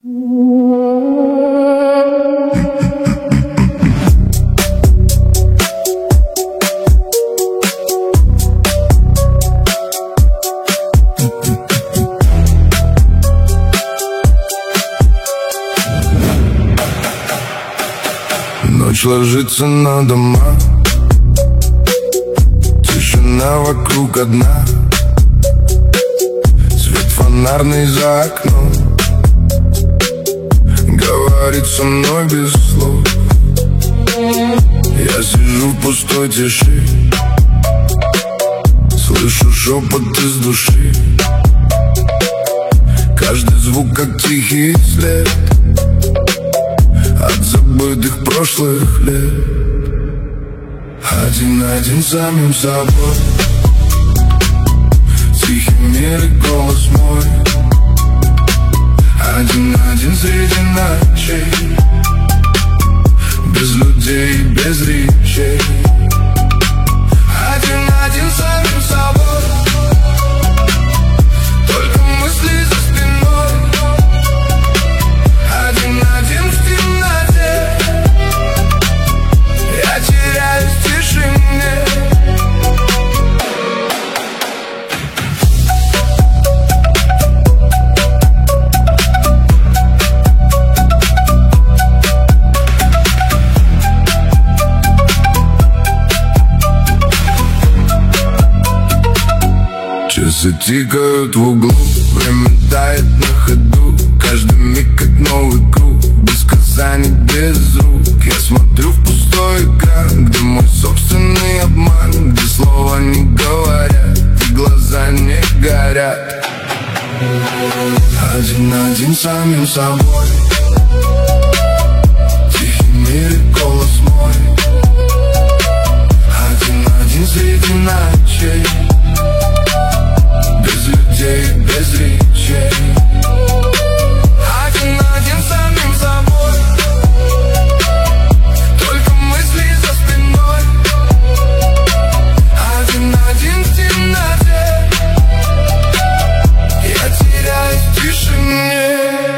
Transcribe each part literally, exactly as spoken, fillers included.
Ночь ложится на дома, тишина вокруг одна, свет фонарный за окном говорит со мной без слов. Я сижу в пустой тиши, слышу шепот из души, каждый звук как тихий след от забытых прошлых лет. Один-один самим собой, тихий мир и голос мой. Один-один среди ночей, без людей, без речей. Один-один самим собой, только мысли за спиной. Один-один в темноте, я теряюсь в тишине. Часы тикают в углу, время тает на ходу, каждый миг как новый круг, без касаний, без рук. Я смотрю в пустой экран, где мой собственный обман, где слова не говорят и глаза не горят. Один-один самим собой, тихий мир и голос мой. Один-один среди ночей, без людей, без речей. Один-один самим собой, только мысли за спиной. Один-один в темноте, я теряюсь в тишине.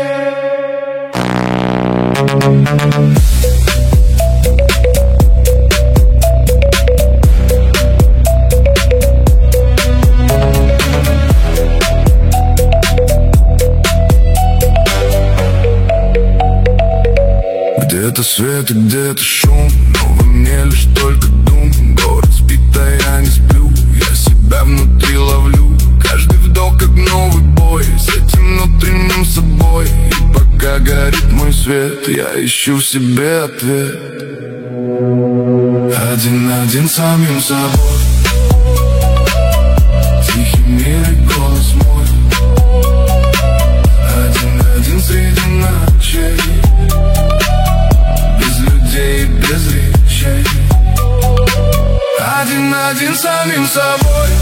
Где-то свет и где-то шум, но во мне лишь только дум. Город спит, а я не сплю, я себя внутри ловлю. Каждый вдох как новый бой с этим внутренним собой. И пока горит мой свет, я ищу в себе ответ. Один-один самим собой, тихий мир и голос мой. Один-один среди ночей, без речей. Один-один самим собой,